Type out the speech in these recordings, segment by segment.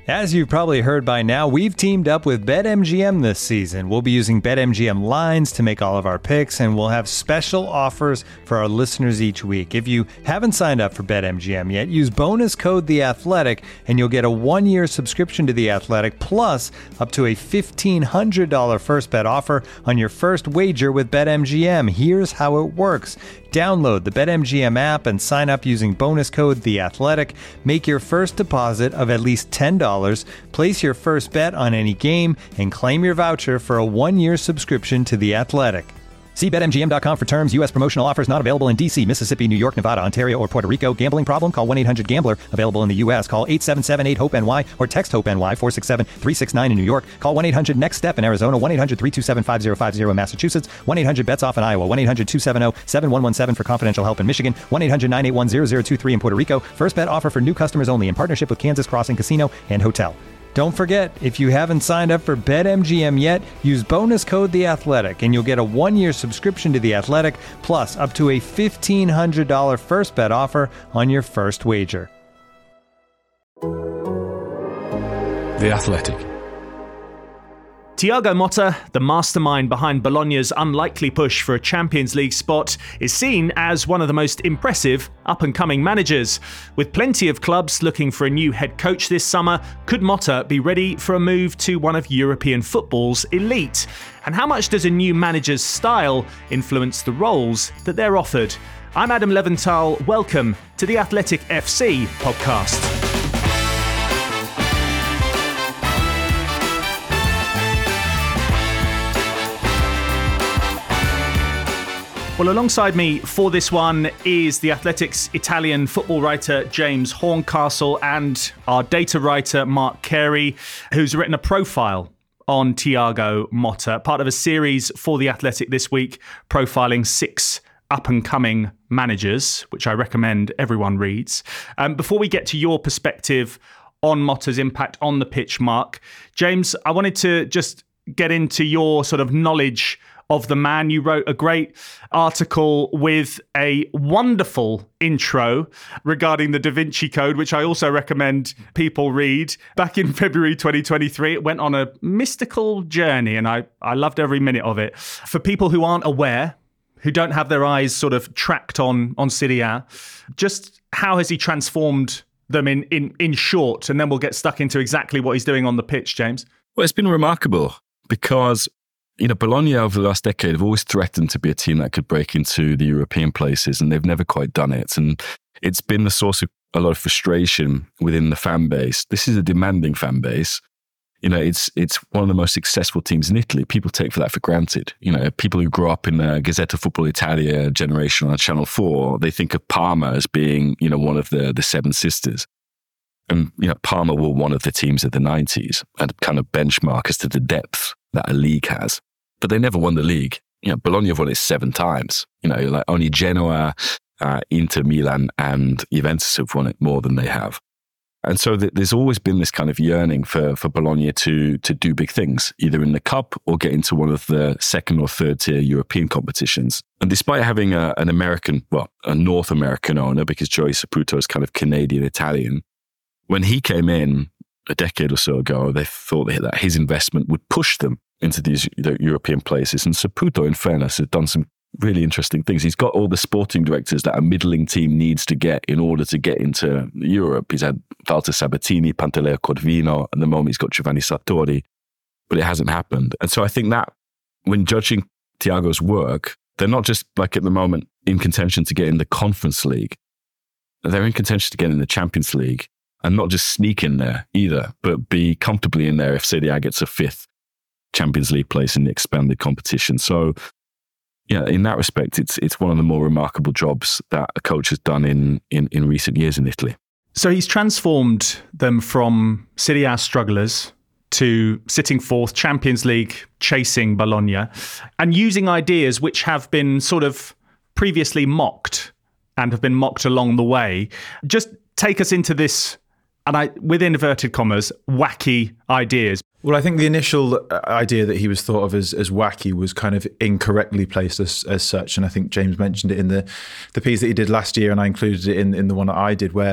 As you've probably heard by now, we've teamed up with BetMGM this season. We'll be using BetMGM lines to make all of our picks, and we'll have special offers for our listeners each week. If you haven't signed up for BetMGM yet, use bonus code The Athletic, and you'll get a 1-year subscription to The Athletic, plus up to a $1,500 first bet offer on your first wager with BetMGM. Here's how it works. Download the BetMGM app and sign up using bonus code The Athletic. Make your first deposit of at least $10. Place your first bet on any game and claim your voucher for a 1-year subscription to The Athletic. See BetMGM.com for terms. U.S. promotional offers not available in D.C., Mississippi, New York, Nevada, Ontario, or Puerto Rico. Gambling problem? Call 1-800-GAMBLER. Available in the U.S. Call 877-8-HOPE-NY or text HOPE-NY 467-369 in New York. Call 1-800-NEXT-STEP in Arizona. 1-800-327-5050 in Massachusetts. 1-800-BETS-OFF in Iowa. 1-800-270-7117 for confidential help in Michigan. 1-800-981-0023 in Puerto Rico. First bet offer for new customers only in partnership with Kansas Crossing Casino and Hotel. Don't forget, if you haven't signed up for BetMGM yet, use bonus code The Athletic, and you'll get a 1-year subscription to The Athletic, plus up to a $1,500 first bet offer on your first wager. The Athletic. Thiago Motta, the mastermind behind Bologna's unlikely push for a Champions League spot, is seen as one of the most impressive up-and-coming managers. With plenty of clubs looking for a new head coach this summer, could Motta be ready for a move to one of European football's elite? And how much does a new manager's style influence the roles that they're offered? I'm Adam Leventhal. Welcome to the Athletic FC podcast. Well, alongside me for this one is The Athletic's Italian football writer James Horncastle and our data writer Mark Carey, who's written a profile on Thiago Motta, part of a series for The Athletic this week, profiling 6 up-and-coming managers, which I recommend everyone reads. Before we get to your perspective on Motta's impact on the pitch, Mark, James, I wanted to just get into your sort of knowledge of the man. You wrote a great article with a wonderful intro regarding the Da Vinci Code, which I also recommend people read. Back in February 2023, it went on a mystical journey, and I loved every minute of it. For people who aren't aware, who don't have their eyes sort of tracked on Serie A, just how has he transformed them in short? And then we'll get stuck into exactly what he's doing on the pitch, James. Well, it's been remarkable because Bologna over the last decade have always threatened to be a team that could break into the European places, and they've never quite done it. And it's been the source of a lot of frustration within the fan base. This is a demanding fan base. It's one of the most successful teams in Italy. People take that for granted. People who grew up in the Gazzetta Football Italia generation on Channel 4, they think of Parma as being, one of the Seven Sisters. And, Parma were one of the teams of the 90s and kind of benchmark as to the depth that a league has. But they never won the league. Bologna have won it 7 times. Like only Genoa, Inter Milan and Juventus have won it more than they have. And so there's always been this kind of yearning for Bologna to do big things, either in the cup or get into one of the second or third tier European competitions. And despite having a North American owner, because Joey Saputo is kind of Canadian-Italian, when he came in a decade or so ago, they thought that his investment would push them into these European places. And Saputo, in fairness, has done some really interesting things. He's got all the sporting directors that a middling team needs to get in order to get into Europe. He's had Walter Sabatini, Pantaleo Corvino. At the moment, he's got Giovanni Sartori, but it hasn't happened. And so I think that when judging Thiago's work, they're not just like at the moment in contention to get in the Conference League. They're in contention to get in the Champions League and not just sneak in there either, but be comfortably in there if Serie A gets a 5th Champions League place in the expanded competition. So, in that respect, it's one of the more remarkable jobs that a coach has done in recent years in Italy. So he's transformed them from Serie A strugglers to sitting 4th, Champions League chasing Bologna, and using ideas which have been sort of previously mocked and have been mocked along the way. Just take us into this, and with inverted commas, wacky ideas. Well, I think the initial idea that he was thought of as wacky was kind of incorrectly placed as such. And I think James mentioned it in the piece that he did last year, and I included it in the one that I did, where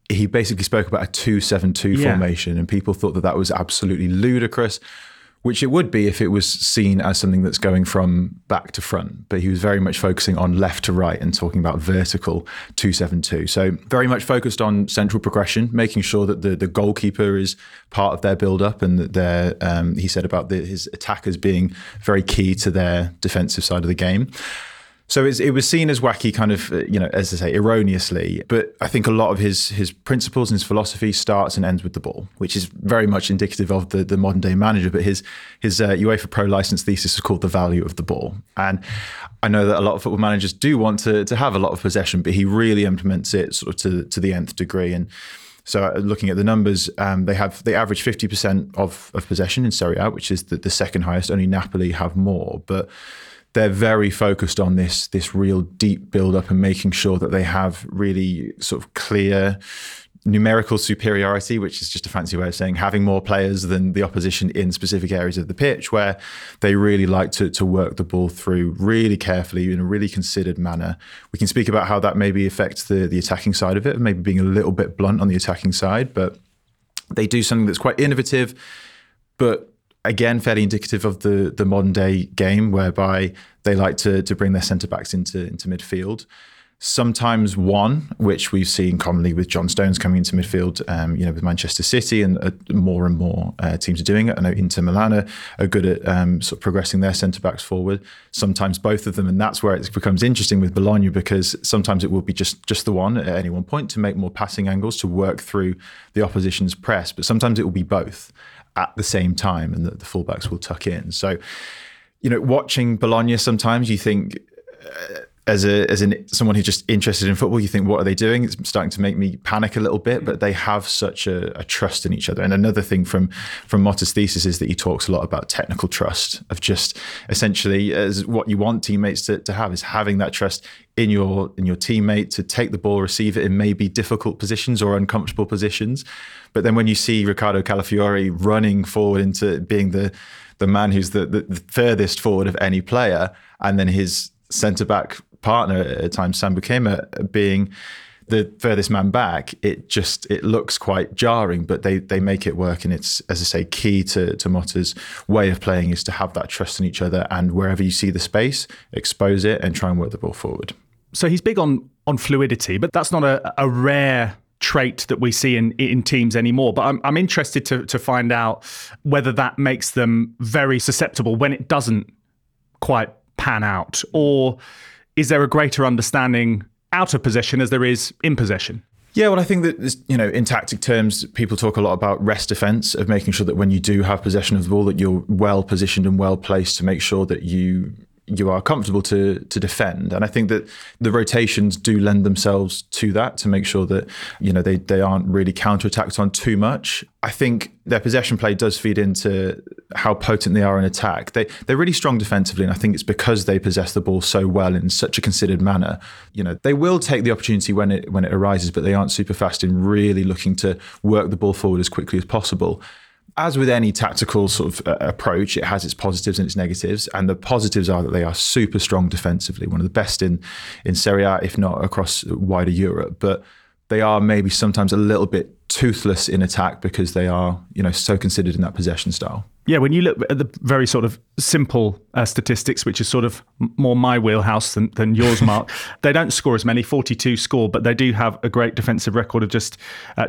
he basically spoke about a 2-7-2 formation, and people thought that that was absolutely ludicrous, which it would be if it was seen as something that's going from back to front. But he was very much focusing on left to right and talking about vertical 2-7-2. So very much focused on central progression, making sure that the goalkeeper is part of their build-up, and that he said about his attackers being very key to their defensive side of the game. So it was seen as wacky, kind of, as I say, erroneously. But I think a lot of his principles and his philosophy starts and ends with the ball, which is very much indicative of the modern day manager. But his UEFA Pro license thesis is called the value of the ball. And I know that a lot of football managers do want to have a lot of possession, but he really implements it sort of to the nth degree. And so looking at the numbers, they average 50% of possession in Serie A, which is the second highest. Only Napoli have more, but they're very focused on this real deep build-up and making sure that they have really sort of clear numerical superiority, which is just a fancy way of saying having more players than the opposition in specific areas of the pitch, where they really like to work the ball through really carefully in a really considered manner. We can speak about how that maybe affects the attacking side of it, maybe being a little bit blunt on the attacking side, but they do something that's quite innovative, but again, fairly indicative of the modern day game, whereby they like to bring their centre backs into midfield. Sometimes one, which we've seen commonly with John Stones coming into midfield, with Manchester City, and more teams are doing it. I know Inter Milan are good at sort of progressing their centre backs forward. Sometimes both of them, and that's where it becomes interesting with Bologna, because sometimes it will be just the one at any one point to make more passing angles to work through the opposition's press, but sometimes it will be both at the same time, and the fullbacks will tuck in. So, watching Bologna, sometimes you think, as someone who's just interested in football, you think, what are they doing? It's starting to make me panic a little bit, but they have such a trust in each other. And another thing from Motta's thesis is that he talks a lot about technical trust, of just essentially as what you want teammates to have, is having that trust in your teammate to take the ball, receive it in maybe difficult positions or uncomfortable positions. But then when you see Riccardo Calafiori running forward into being the man who's the furthest forward of any player, and then his centre-back partner at times, Sam Bukema, being the furthest man back, it looks quite jarring, but they make it work. And it's, as I say, key to Motta's way of playing is to have that trust in each other, and wherever you see the space, expose it and try and work the ball forward. So he's big on fluidity, but that's not a rare trait that we see in teams anymore. But I'm interested to find out whether that makes them very susceptible when it doesn't quite pan out, or is there a greater understanding out of possession as there is in possession? Yeah, well, I think that, in tactic terms, people talk a lot about rest defense, of making sure that when you do have possession of the ball, that you're well positioned and well placed to make sure that you are comfortable to defend. And I think that the rotations do lend themselves to that, to make sure that, they aren't really counterattacked on too much. I think their possession play does feed into how potent they are in attack. They're really strong defensively, and I think it's because they possess the ball so well in such a considered manner. They will take the opportunity when it arises, but they aren't super fast in really looking to work the ball forward as quickly as possible. As with any tactical sort of approach, it has its positives and its negatives. And the positives are that they are super strong defensively, one of the best in Serie A, if not across wider Europe. But they are maybe sometimes a little bit toothless in attack because they are, so considered in that possession style. Yeah, when you look at the very sort of simple statistics, which is sort of more my wheelhouse than yours, Mark, they don't score as many, 42 score, but they do have a great defensive record of just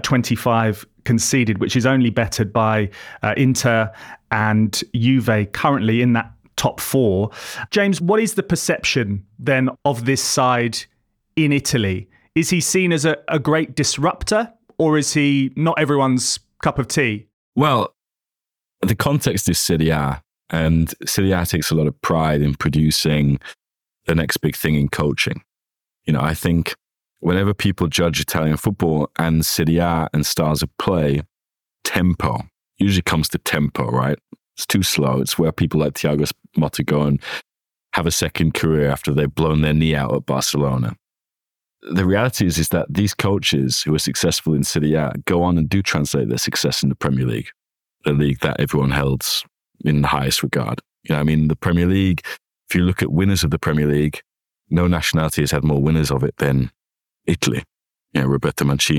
25 conceded, which is only bettered by Inter and Juve currently in that top four. James, what is the perception then of this side in Italy? Is he seen as a great disruptor, or is he not everyone's cup of tea? Well, the context is Serie A, and Serie A takes a lot of pride in producing the next big thing in coaching. I think whenever people judge Italian football and Serie A and styles of play, tempo usually comes to tempo, right? It's too slow. It's where people like Thiago Motta go and have a second career after they've blown their knee out at Barcelona. The reality is that these coaches who are successful in Serie A go on and do translate their success in the Premier League, the league that everyone holds in the highest regard. The Premier League, if you look at winners of the Premier League, no nationality has had more winners of it than Italy. Roberto Mancini,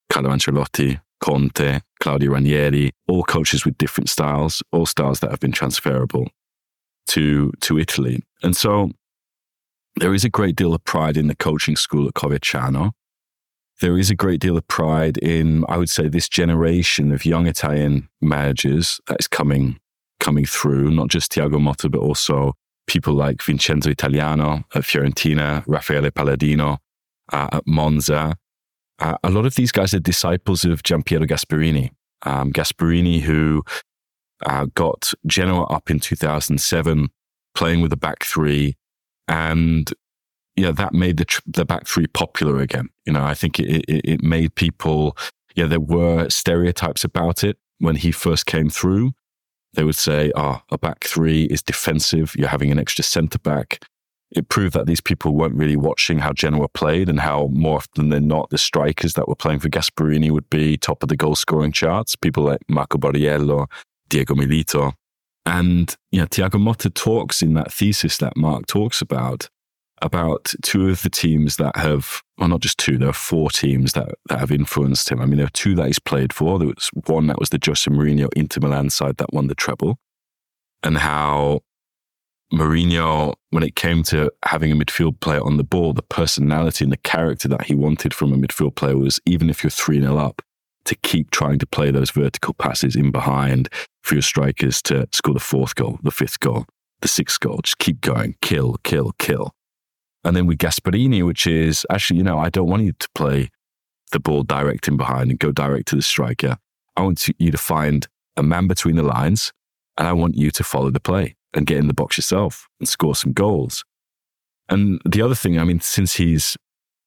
Carlo Ancelotti, Conte, Claudio Ranieri, all coaches with different styles, all styles that have been transferable to Italy. And so there is a great deal of pride in the coaching school at Coverciano. There is a great deal of pride in, I would say, this generation of young Italian managers that is coming through, not just Thiago Motta, but also people like Vincenzo Italiano at Fiorentina, Raffaele Palladino at Monza. A lot of these guys are disciples of Giampiero Gasperini. Gasperini, who got Genoa up in 2007, playing with the back three, and that made the back three popular again. I think it made people. There were stereotypes about it when he first came through. They would say, a back three is defensive. You're having an extra centre back. It proved that these people weren't really watching how Genoa played and how more often than not the strikers that were playing for Gasperini would be top of the goal scoring charts. People like Marco Borriello, Diego Milito. And Thiago Motta talks in that thesis that Mark talks about two of the teams that have, well, not just two, there are four teams that have influenced him. I mean, there are two that he's played for. There was one that was the Jose Mourinho Inter Milan side that won the treble. And how Mourinho, when it came to having a midfield player on the ball, the personality and the character that he wanted from a midfield player was, even if you're 3-0 up, to keep trying to play those vertical passes in behind for your strikers to score the fourth goal, the fifth goal, the sixth goal. Just keep going, kill, kill, kill. And then with Gasperini, which is actually, I don't want you to play the ball direct in behind and go direct to the striker. I want you to find a man between the lines, and I want you to follow the play and get in the box yourself and score some goals. And the other thing, I mean, since he's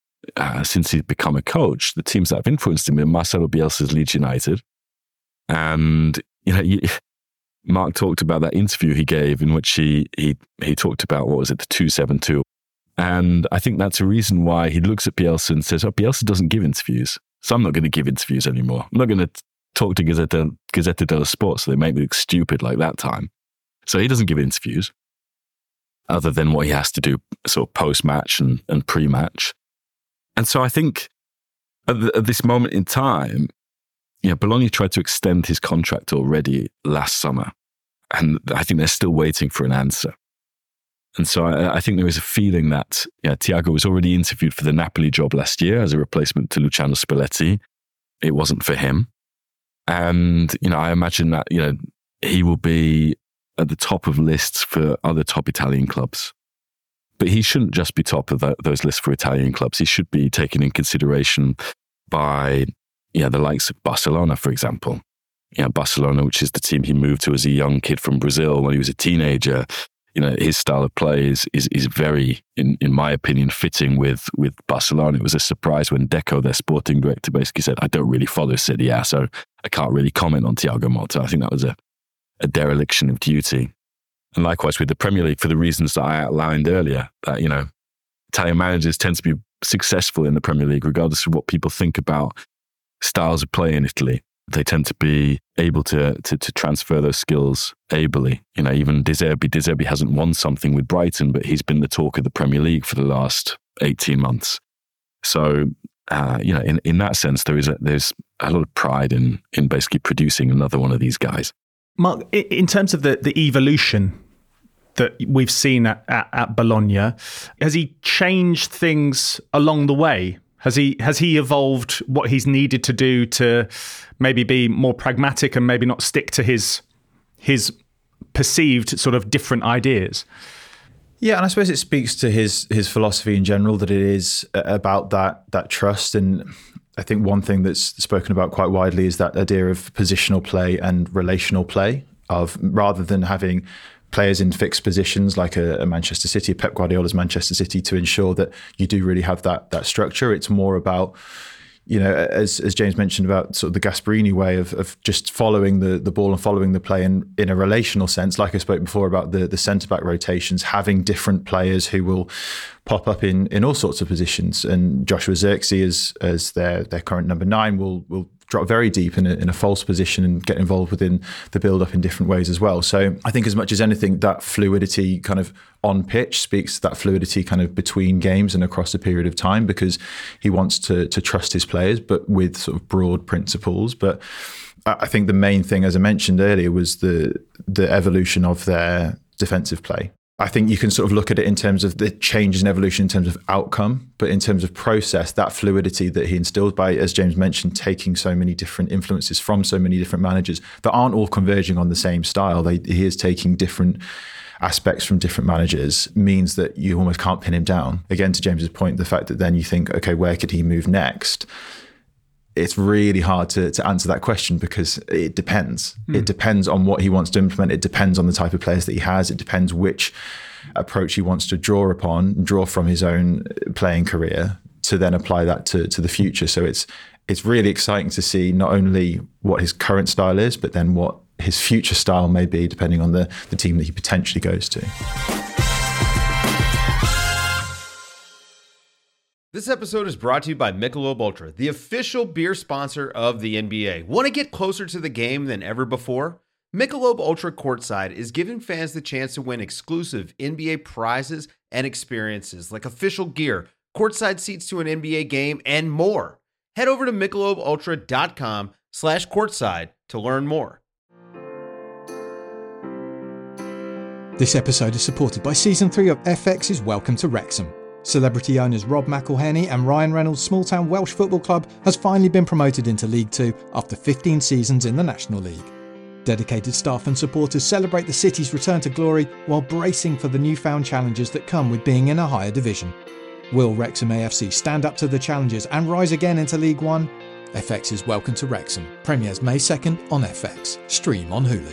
become a coach, the teams that have influenced him are Marcelo Bielsa's Leeds United. And, Mark talked about that interview he gave in which he talked about, what was it, the 2-7-2. And I think that's a reason why he looks at Bielsa and says, Bielsa doesn't give interviews. So I'm not going to give interviews anymore. I'm not going to talk to Gazzetta dello Sport so they make me look stupid like that time. So he doesn't give interviews other than what he has to do sort of post-match and pre-match. And so I think at this moment in time, Bologna tried to extend his contract already last summer. And I think they're still waiting for an answer. And so I think there is a feeling that Thiago was already interviewed for the Napoli job last year as a replacement to Luciano Spalletti. It wasn't for him. And, I imagine that, he will be at the top of lists for other top Italian clubs. But he shouldn't just be top of those lists for Italian clubs. He should be taken in consideration by the likes of Barcelona, for example. Barcelona, which is the team he moved to as a young kid from Brazil when he was a teenager. His style of play is very, in my opinion, fitting with Barcelona. It was a surprise when Deco, their sporting director, basically said, I don't really follow Serie A, so I can't really comment on Thiago Motta. I think that was a dereliction of duty. And likewise with the Premier League, for the reasons that I outlined earlier, that, Italian managers tend to be successful in the Premier League, regardless of what people think about styles of play in Italy. They tend to be able to transfer those skills ably. Even De Zerbi hasn't won something with Brighton, but he's been the talk of the Premier League for the last 18 months. So, in that sense, there's a lot of pride in basically producing another one of these guys. Mark, in terms of the evolution that we've seen at Bologna, has he changed things along the way? Has he evolved what he's needed to do to maybe be more pragmatic and maybe not stick to his perceived sort of different ideas? Yeah, and I suppose it speaks to his philosophy in general, that it is about that trust. And I think one thing that's spoken about quite widely is that idea of positional play and relational play, of rather than having players in fixed positions like a Manchester City, Pep Guardiola's Manchester City, to ensure that you do really have that structure. It's more about, as James mentioned, about sort of the Gasperini way of just following the ball and following the play in a relational sense. Like I spoke before about the centre-back rotations, having different players who will pop up in all sorts of positions. And Joshua Zirkzee as their current number 9 will drop very deep in a false position and get involved within the build-up in different ways as well. So I think as much as anything, that fluidity kind of on pitch speaks to that fluidity kind of between games and across a period of time, because he wants to trust his players, but with sort of broad principles. But I think the main thing, as I mentioned earlier, was the evolution of their defensive play. I think you can sort of look at it in terms of the changes and evolution in terms of outcome, but in terms of process, that fluidity that he instilled by, as James mentioned, taking so many different influences from so many different managers that aren't all converging on the same style. He is taking different aspects from different managers, means that you almost can't pin him down. Again, to James's point, the fact that then you think, okay, where could he move next? It's really hard to answer that question, because it depends. It depends on what he wants to implement. It depends on the type of players that he has. It depends which approach he wants to draw from his own playing career to then apply that to the future. So it's really exciting to see not only what his current style is, but then what his future style may be, depending on the team that he potentially goes to. This episode is brought to you by Michelob Ultra, the official beer sponsor of the NBA. Want to get closer to the game than ever before? Michelob Ultra Courtside is giving fans the chance to win exclusive NBA prizes and experiences like official gear, courtside seats to an NBA game, and more. Head over to MichelobUltra.com/courtside to learn more. This episode is supported by Season 3 of FX's Welcome to Wrexham. Celebrity owners Rob McElhenney and Ryan Reynolds' small-town Welsh football club has finally been promoted into League 2 after 15 seasons in the National League. Dedicated staff and supporters celebrate the city's return to glory while bracing for the newfound challenges that come with being in a higher division. Will Wrexham AFC stand up to the challenges and rise again into League 1? FX's Welcome to Wrexham premieres May 2nd on FX. Stream on Hulu.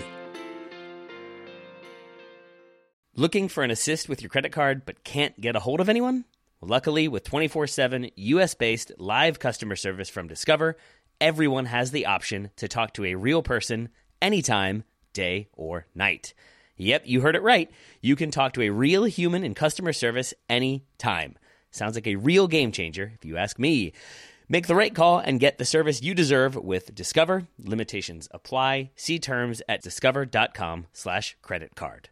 Looking for an assist with your credit card but can't get a hold of anyone? Well, luckily, with 24/7 US-based live customer service from Discover, everyone has the option to talk to a real person anytime, day or night. Yep, you heard it right. You can talk to a real human in customer service anytime. Sounds like a real game changer, if you ask me. Make the right call and get the service you deserve with Discover. Limitations apply. See terms at discover.com/creditcard.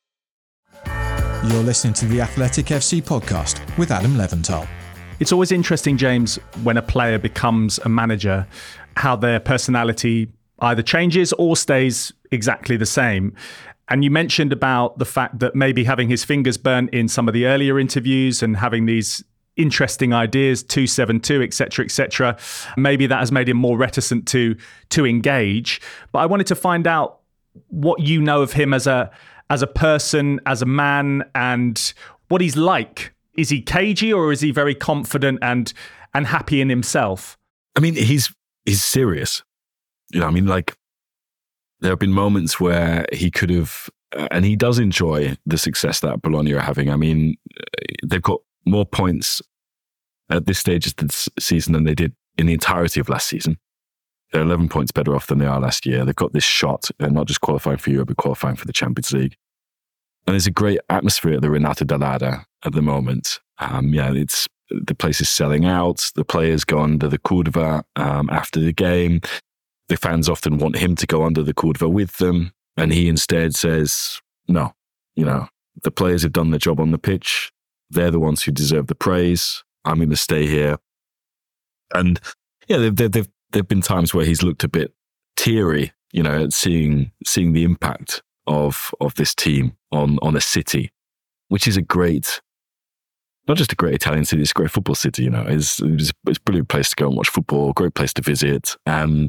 You're listening to the Athletic FC podcast with Adam Leventhal. It's always interesting, James, when a player becomes a manager, how their personality either changes or stays exactly the same. And you mentioned about the fact that maybe having his fingers burnt in some of the earlier interviews and having these interesting ideas, 272, etc., maybe that has made him more reticent to engage. But I wanted to find out what you know of him as a person, as a man, and what he's like. Is he cagey or is he very confident and happy in himself? I mean, he's serious. You know, I mean, like, there have been moments where he could have, and he does enjoy the success that Bologna are having. I mean, they've got more points at this stage of the season than they did in the entirety of last season. They're 11 points better off than they are last year. They've got this shot, not just qualifying for Europe, but qualifying for the Champions League. And there's a great atmosphere at the Renato Dall'Ada at the moment. The place is selling out. The players go under the curva after the game. The fans often want him to go under the curva with them. And he instead says, no, the players have done their job on the pitch. They're the ones who deserve the praise. I'm going to stay here. And yeah, there've been times where he's looked a bit teary, at seeing the impact of this team on a city, which is not just a great Italian city, it's a great football city. It's a brilliant place to go and watch football, great place to visit, and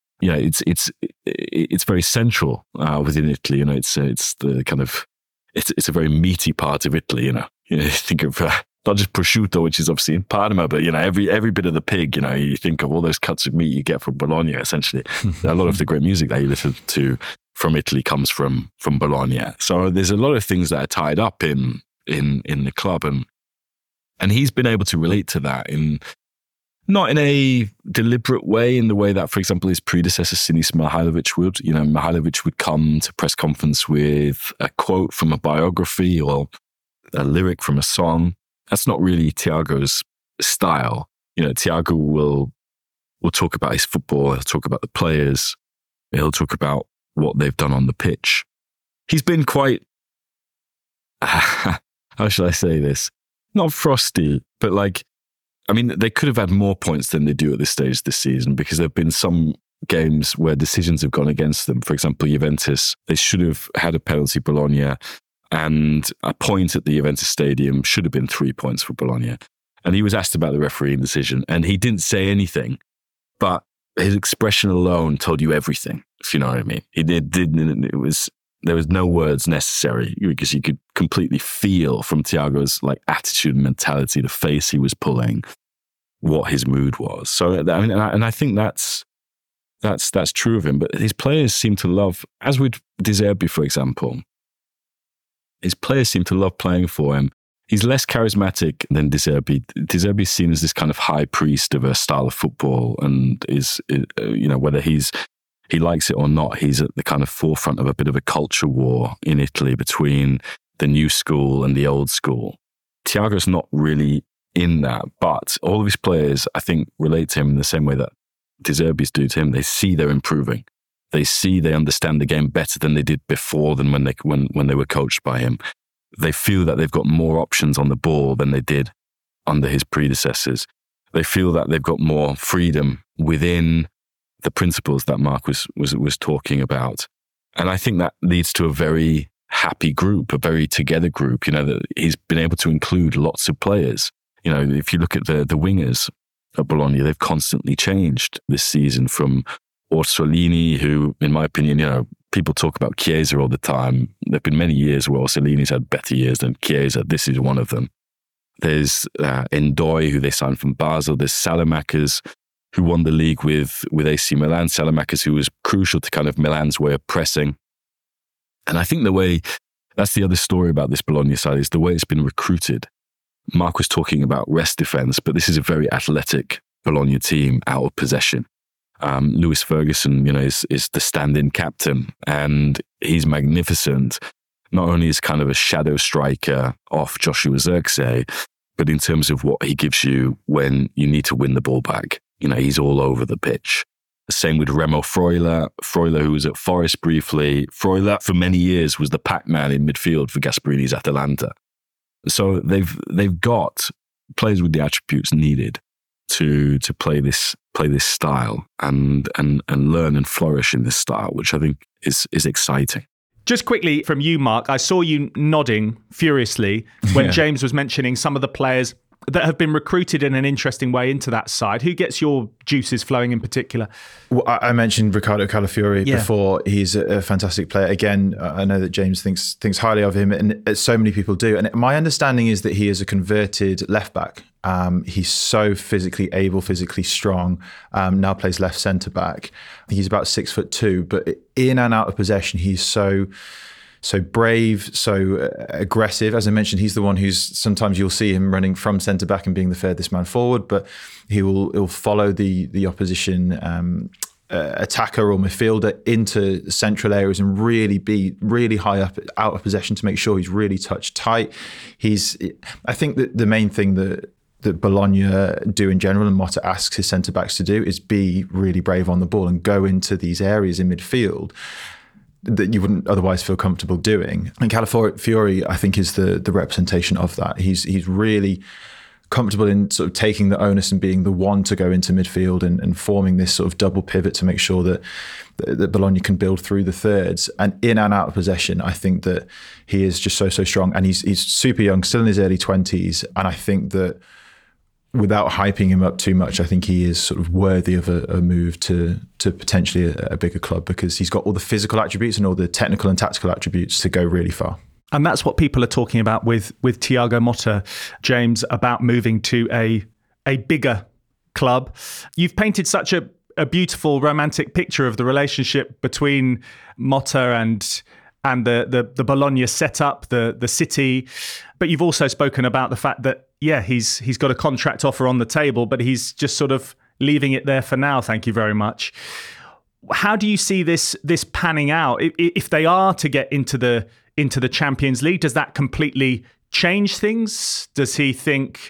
it's very central within Italy. It's the kind of it's a very meaty part of Italy. You think of not just prosciutto, which is obviously in Parma, but every bit of the pig. You think of all those cuts of meat you get from Bologna. Essentially, a lot of the great music that you listen to from Italy comes from Bologna. So there's a lot of things that are tied up in the club, and he's been able to relate to that not in a deliberate way, in the way that, for example, his predecessor Sinisa Mihajlovic would. Mihajlovic would come to press conference with a quote from a biography or a lyric from a song. That's not really Thiago's style. Thiago will will talk about his football, he'll talk about the players, he'll talk about what they've done on the pitch. He's been quite, how shall I say this? Not frosty, but they could have had more points than they do at this stage this season, because there have been some games where decisions have gone against them. For example, Juventus, they should have had a penalty, Bologna, and a point at the Juventus Stadium should have been 3 points for Bologna. And he was asked about the refereeing decision, and he didn't say anything, but his expression alone told you everything, if you know what I mean. There was no words necessary, because you could completely feel from Thiago's attitude and mentality, the face he was pulling, what his mood was. So, I think that's true of him. But his players seem to love, as with De Zerbi, for example, his players seem to love playing for him. He's less charismatic than De Zerbi. De Zerbi is seen as this kind of high priest of a style of football, and is whether he likes it or not, he's at the kind of forefront of a bit of a culture war in Italy between the new school and the old school. Thiago's not really in that, but all of his players, I think, relate to him in the same way that De Zerbi's do to him. They see they're improving. They understand the game better than they did before, than when they were coached by him. They feel that they've got more options on the ball than they did under his predecessors. They feel that they've got more freedom within the principles that Mark was talking about. And I think that leads to a very happy group, a very together group, that he's been able to include lots of players. If you look at the wingers at Bologna, they've constantly changed this season, from Orsolini, who, in my opinion, people talk about Chiesa all the time. There have been many years where Orsolini's had better years than Chiesa. This is one of them. There's Endoi, who they signed from Basel. There's Salamakers, who won the league with AC Milan. Salamakers, who was crucial to kind of Milan's way of pressing. And I think that's the other story about this Bologna side, is the way it's been recruited. Mark was talking about rest defense, but this is a very athletic Bologna team out of possession. Lewis Ferguson, is the stand-in captain, and he's magnificent. Not only is kind of a shadow striker off Joshua Zirkzee, but in terms of what he gives you when you need to win the ball back. He's all over the pitch. The same with Remo Freuler, who was at Forest briefly. Freuler, for many years, was the Pac-Man in midfield for Gasperini's Atalanta. So they've got players with the attributes needed to play this style and learn and flourish in this style, which I think is exciting. Just quickly from you, Mark, I saw you nodding furiously when James was mentioning some of the players that have been recruited in an interesting way into that side. Who gets your juices flowing in particular? Well, I mentioned Riccardo Calafiori before. He's a fantastic player. Again, I know that James thinks highly of him, and so many people do. And my understanding is that he is a converted left back. He's so physically able, physically strong. Now plays left centre back. He's about 6'2", but in and out of possession, he's so brave, so aggressive. As I mentioned, he's the one who's, sometimes you'll see him running from centre back and being the furthest man forward, but he'll follow the opposition attacker or midfielder into central areas and really be really high up out of possession to make sure he's really touch tight. I think that the main thing that Bologna do in general, and Motta asks his centre backs to do, is be really brave on the ball and go into these areas in midfield that you wouldn't otherwise feel comfortable doing. And Calafiori, I think, is the representation of that. He's really comfortable in sort of taking the onus and being the one to go into midfield and forming this sort of double pivot to make sure that Bologna can build through the thirds. And in and out of possession, I think that he is just so strong. And he's super young, still in his early 20s. And I think that without hyping him up too much, I think he is sort of worthy of a move to potentially a bigger club, because he's got all the physical attributes and all the technical and tactical attributes to go really far. And that's what people are talking about with Thiago Motta, James, about moving to a bigger club. You've painted such a beautiful romantic picture of the relationship between Motta and the Bologna setup, the city. But you've also spoken about the fact that, he's got a contract offer on the table, but he's just sort of leaving it there for now. Thank you very much. How do you see this panning out? If they are to get into the Champions League, does that completely change things? Does he think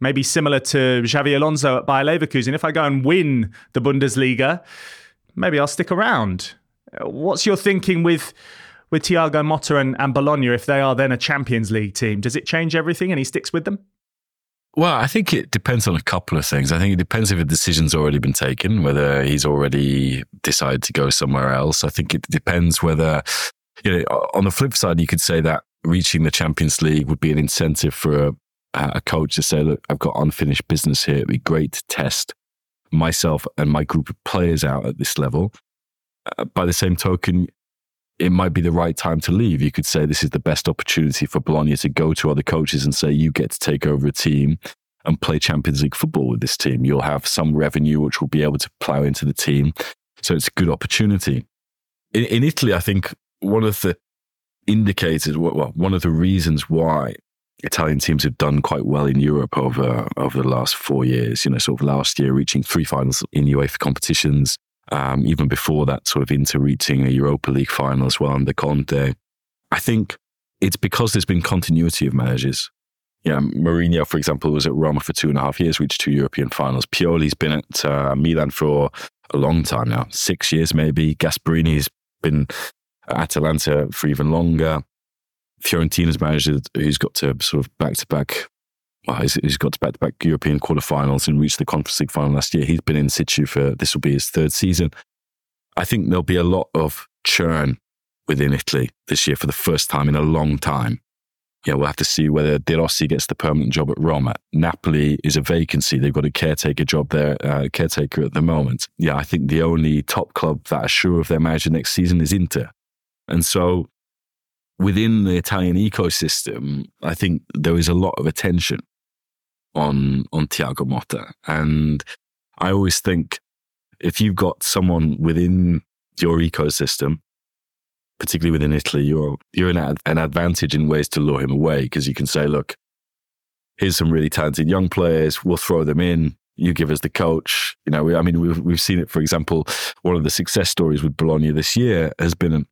maybe similar to Xabi Alonso at Bayer Leverkusen. If I go and win the Bundesliga, maybe I'll stick around. What's your thinking with Thiago Motta and Bologna if they are then a Champions League team? Does it change everything and he sticks with them? Well, I think it depends on a couple of things. I think it depends if a decision's already been taken, whether he's already decided to go somewhere else. I think it depends whether, on the flip side, you could say that reaching the Champions League would be an incentive for a coach to say, look, I've got unfinished business here. It'd be great to test myself and my group of players out at this level. By the same token, it might be the right time to leave. You could say this is the best opportunity for Bologna to go to other coaches and say, you get to take over a team and play Champions League football with this team. You'll have some revenue which will be able to plow into the team. So it's a good opportunity. In Italy, I think one of the indicators, one of the reasons why Italian teams have done quite well in Europe over the last 4 years, sort of last year reaching 3 finals in UEFA competitions, even before that, sort of into reaching a Europa League final as well under Conte. I think it's because there's been continuity of managers. Mourinho, for example, was at Roma for 2.5 years, reached 2 European finals. Pioli's been at Milan for a long time now, 6 years maybe. Gasperini's been at Atalanta for even longer. Fiorentina's manager, who's got to sort of back-to-back, he's got to back-to-back European quarterfinals and reached the Conference League final last year. He's been in situ for, this will be his 3rd season. I think there'll be a lot of churn within Italy this year for the first time in a long time. We'll have to see whether De Rossi gets the permanent job at Roma. Napoli is a vacancy. They've got a caretaker job there, caretaker at the moment. I think the only top club that are sure of their manager next season is Inter. And so within the Italian ecosystem, I think there is a lot of attention on Thiago Motta. And I always think if you've got someone within your ecosystem, particularly within Italy, you're in an advantage in ways to lure him away, because you can say, look, here's some really talented young players, we'll throw them in, you give us the coach. We've seen it, for example, one of the success stories with Bologna this year has been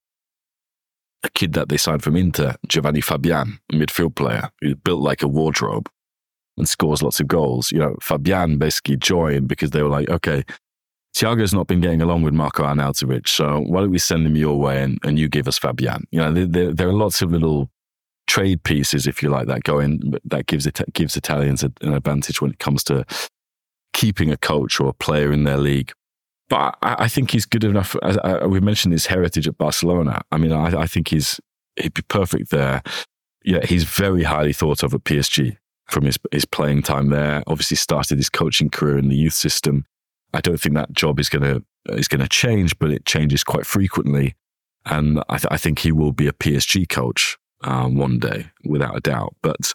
a kid that they signed from Inter, Giovanni Fabian, a midfield player, who's built like a wardrobe and scores lots of goals. Fabian basically joined because they were like, okay, Thiago's not been getting along with Marko Arnautovic, so why don't we send him your way and you give us Fabian? There are lots of little trade pieces, if you like, that go in, but that gives Italians an advantage when it comes to keeping a coach or a player in their league. But I think he's good enough. We mentioned his heritage at Barcelona. I think he'd be perfect there. He's very highly thought of at PSG from his playing time there. Obviously started his coaching career in the youth system. I don't think that job is going to change, but it changes quite frequently. And I think he will be a PSG coach one day, without a doubt. But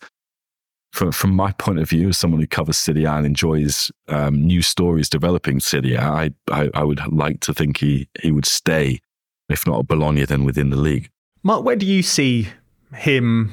from my point of view, as someone who covers Serie A and enjoys new stories developing Serie A, I would like to think he would stay, if not at Bologna, then within the league. Mark, where do you see him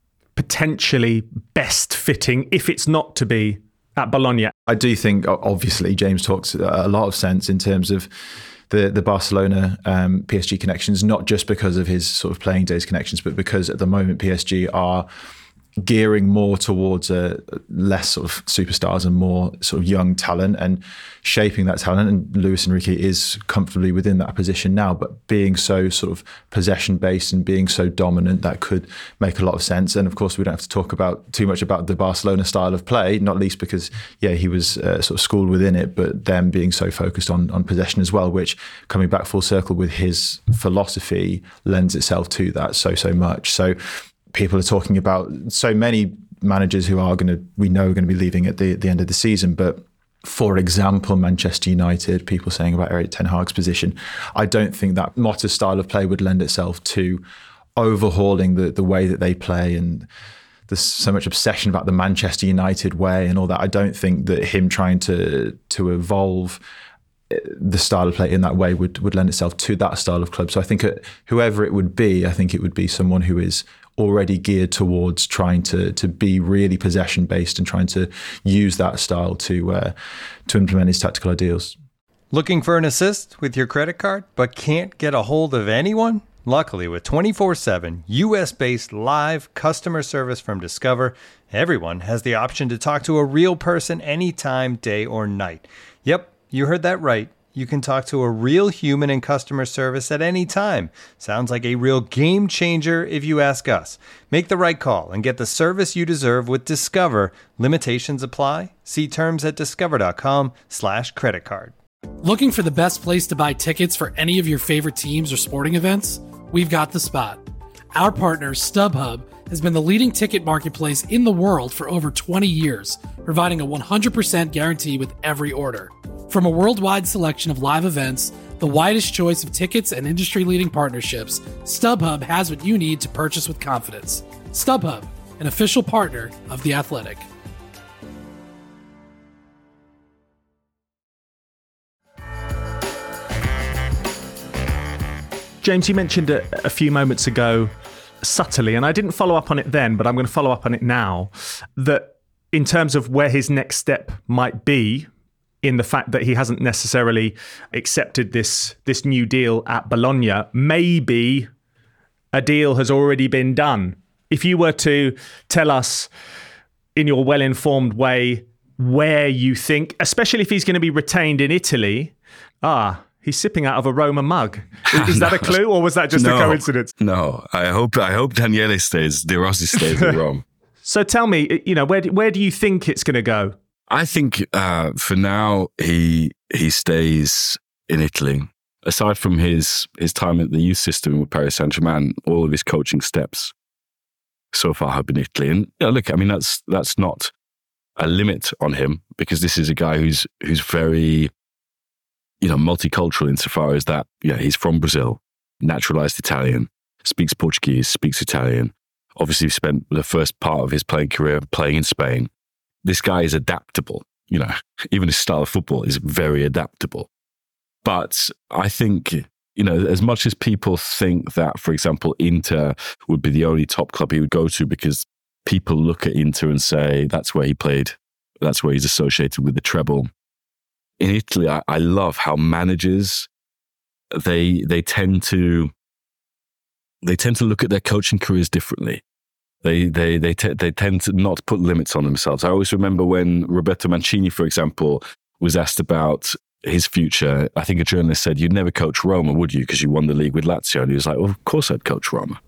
potentially best fitting, if it's not to be at Bologna? I do think, obviously, James talks a lot of sense in terms of the Barcelona PSG connections, not just because of his sort of playing days connections, but because at the moment PSG are gearing more towards less sort of superstars and more sort of young talent and shaping that talent. And Luis Enrique is comfortably within that position now, but being so sort of possession based and being so dominant, that could make a lot of sense. And of course, we don't have to talk too much about the Barcelona style of play, not least because, he was sort of schooled within it, but them being so focused on possession as well, which, coming back full circle with his philosophy, lends itself to that so much. So people are talking about so many managers who we know are going to be leaving at the end of the season. But for example, Manchester United, people saying about Erik ten Hag's position, I don't think that Motta's style of play would lend itself to overhauling the way that they play. And there's so much obsession about the Manchester United way and all that. I don't think that him trying to evolve the style of play in that way would lend itself to that style of club. So I think whoever it would be, I think it would be someone who is already geared towards trying to be really possession based and trying to use that style to implement his tactical ideals. Looking for an assist with your credit card but can't get a hold of anyone? Luckily, with 24/7 US-based live customer service from Discover, everyone has the option to talk to a real person anytime, day or night. Yep, you heard that right. You can talk to a real human in customer service at any time. Sounds like a real game changer if you ask us. Make the right call and get the service you deserve with Discover. Limitations apply. See terms at discover.com/creditcard. Looking for the best place to buy tickets for any of your favorite teams or sporting events? We've got the spot. Our partner, StubHub, has been the leading ticket marketplace in the world for over 20 years, providing a 100% guarantee with every order. From a worldwide selection of live events, the widest choice of tickets, and industry-leading partnerships, StubHub has what you need to purchase with confidence. StubHub, an official partner of The Athletic. James, you mentioned a few moments ago, subtly, and I didn't follow up on it then, but I'm going to follow up on it now, that in terms of where his next step might be, in the fact that he hasn't necessarily accepted this new deal at Bologna, maybe a deal has already been done. If you were to tell us in your well-informed way where you think, especially if he's going to be retained in Italy, he's sipping out of a Roma mug. Is that a clue, or was that just a coincidence? No, I hope Daniele stays, De Rossi stays in Rome. So tell me, where do you think it's going to go? I think for now he stays in Italy. Aside from his time at the youth system with Paris Saint-Germain, all of his coaching steps so far have been Italy. And look, I mean that's not a limit on him, because this is a guy who's very multicultural insofar as that, he's from Brazil, naturalized Italian, speaks Portuguese, speaks Italian. Obviously spent the first part of his playing career playing in Spain. This guy is adaptable. Even his style of football is very adaptable. But I think, as much as people think that, for example, Inter would be the only top club he would go to because people look at Inter and say, that's where he played, that's where he's associated with the treble. In Italy, I love how managers, they tend to look at their coaching careers differently. They tend to not put limits on themselves. I always remember when Roberto Mancini, for example, was asked about his future. I think a journalist said, "You'd never coach Roma, would you? Because you won the league with Lazio." And he was like, "Well, of course I'd coach Roma."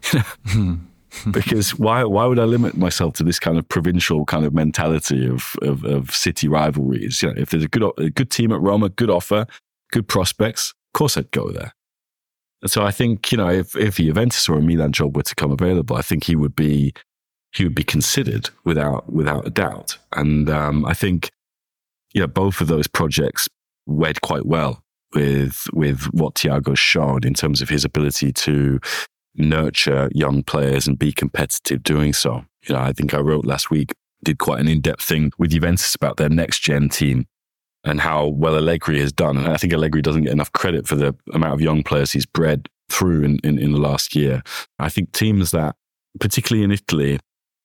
Because why would I limit myself to this kind of provincial kind of mentality of city rivalries? If there's a good team at Roma, good offer, good prospects, of course I'd go there. And so I think, if a Juventus or a Milan job were to come available, I think he would be considered without a doubt. And I think, both of those projects wed quite well with what Thiago's shown in terms of his ability to nurture young players and be competitive doing so. I think I wrote last week, did quite an in-depth thing with Juventus about their next-gen team and how well Allegri has done. And I think Allegri doesn't get enough credit for the amount of young players he's bred through in the last year. I think teams that, particularly in Italy,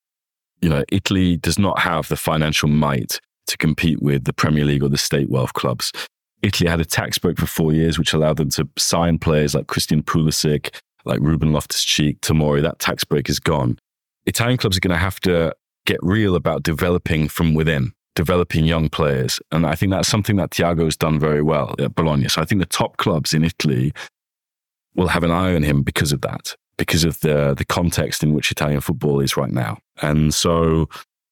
Italy does not have the financial might to compete with the Premier League or the state wealth clubs. Italy had a tax break for 4 years, which allowed them to sign players like Christian Pulisic, like Ruben Loftus-Cheek, Tomori. That tax break is gone. Italian clubs are going to have to get real about developing from within, developing young players. And I think that's something that Thiago's done very well at Bologna. So I think the top clubs in Italy will have an eye on him because of that, because of the context in which Italian football is right now. And so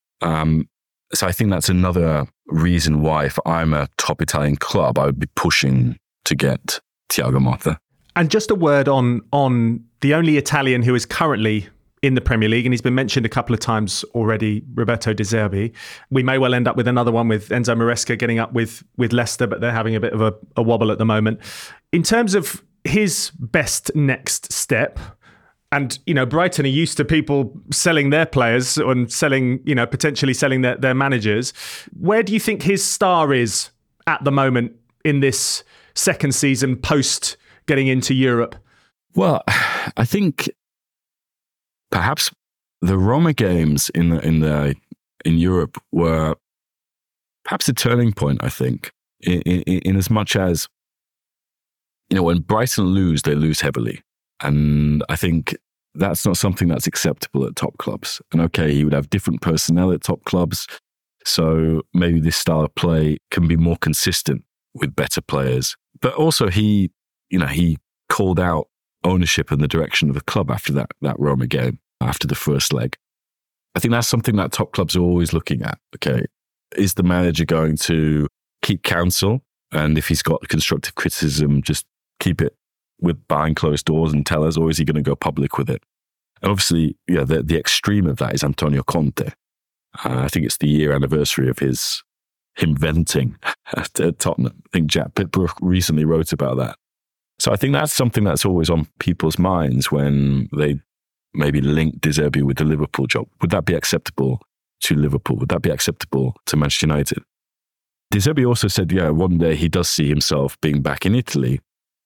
I think that's another reason why, if I'm a top Italian club, I would be pushing to get Thiago Motta. And just a word on the only Italian who is currently in the Premier League, and he's been mentioned a couple of times already, Roberto De Zerbi. We may well end up with another one with Enzo Maresca getting up with Leicester, but they're having a bit of a wobble at the moment. In terms of his best next step, and, Brighton are used to people selling their players and potentially selling their managers. Where do you think his star is at the moment in this second season post getting into Europe? Well, I think perhaps the Roma games in Europe were perhaps a turning point, I think, in as much as, when Brighton lose, they lose heavily. And I think that's not something that's acceptable at top clubs. And okay, he would have different personnel at top clubs. So maybe this style of play can be more consistent with better players. But also he called out ownership and the direction of the club after that Roma game, after the first leg. I think that's something that top clubs are always looking at. Okay, is the manager going to keep counsel? And if he's got constructive criticism, just keep it with behind closed doors and tell us, or is he going to go public with it? And obviously, the extreme of that is Antonio Conte. I think it's the year anniversary of him venting at Tottenham. I think Jack Pitbrook recently wrote about that. So I think that's something that's always on people's minds when they maybe link De Zerbi with the Liverpool job. Would that be acceptable to Liverpool? Would that be acceptable to Manchester United? De Zerbi also said, one day he does see himself being back in Italy.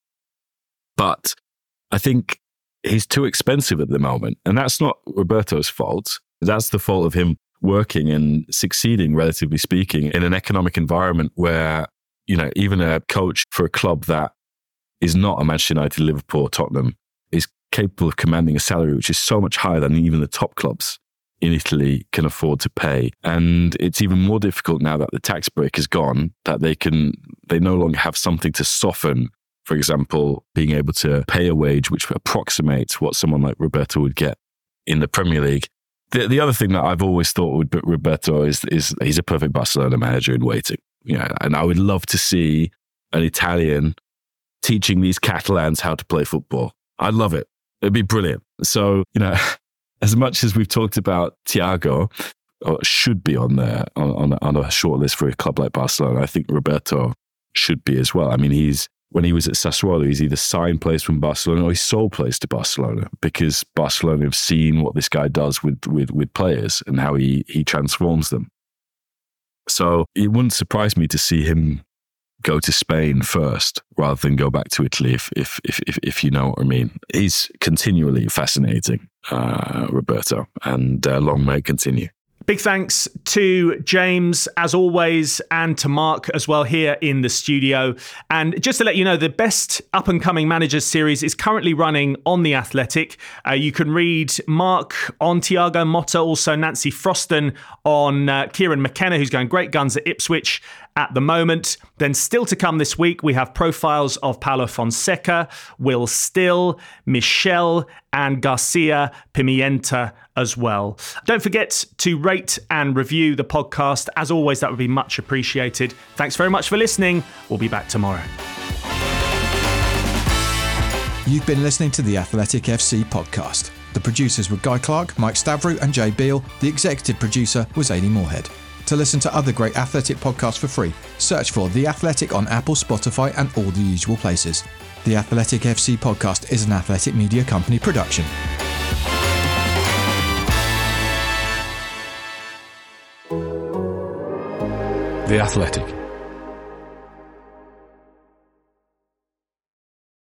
But I think he's too expensive at the moment. And that's not Roberto's fault. That's the fault of him working and succeeding, relatively speaking, in an economic environment where, even a coach for a club that is not a Manchester United, Liverpool, or Tottenham is capable of commanding a salary which is so much higher than even the top clubs in Italy can afford to pay. And it's even more difficult now that the tax break is gone, that they no longer have something to soften. For example, being able to pay a wage which approximates what someone like Roberto would get in the Premier League. The other thing that I've always thought with Roberto is he's a perfect Barcelona manager in waiting. And I would love to see an Italian teaching these Catalans how to play football. I'd love it. It'd be brilliant. So, as much as we've talked about Thiago, or should be on a short list for a club like Barcelona, I think Roberto should be as well. I mean, when he was at Sassuolo, he's either signed players from Barcelona or he sold players to Barcelona because Barcelona have seen what this guy does with players and how he transforms them. So it wouldn't surprise me to see him go to Spain first rather than go back to Italy, if you know what I mean. He's continually fascinating, Roberto, and long may it continue. Big thanks to James, as always, and to Mark as well here in the studio. And just to let you know, the Best Up-and-Coming Managers series is currently running on The Athletic. You can read Mark on Thiago Motta, also Nancy Froston on Kieran McKenna, who's going great guns at Ipswich at the moment. Then still to come this week, we have profiles of Paulo Fonseca, Will Still, Michel, and Garcia Pimienta as well. Don't forget to rate and review the podcast. As always, that would be much appreciated. Thanks very much for listening. We'll be back tomorrow. You've been listening to the Athletic FC podcast. The producers were Guy Clark, Mike Stavrou and Jay Beale. The executive producer was Amy Moorhead. To listen to other great Athletic podcasts for free, search for The Athletic on Apple, Spotify and all the usual places. The Athletic FC podcast is an Athletic Media Company production. The Athletic.